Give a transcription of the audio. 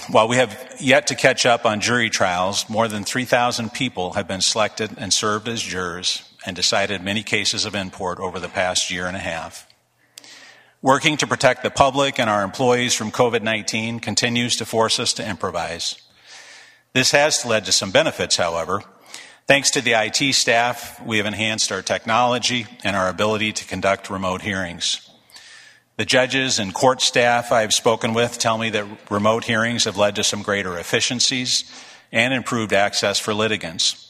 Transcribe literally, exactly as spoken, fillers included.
While we have yet to catch up on jury trials, more than three thousand people have been selected and served as jurors and decided many cases of import over the past year and a half. Working to protect the public and our employees from COVID nineteen continues to force us to improvise. This has led to some benefits, however. Thanks to the I T staff, we have enhanced our technology and our ability to conduct remote hearings. The judges and court staff I have spoken with tell me that remote hearings have led to some greater efficiencies and improved access for litigants.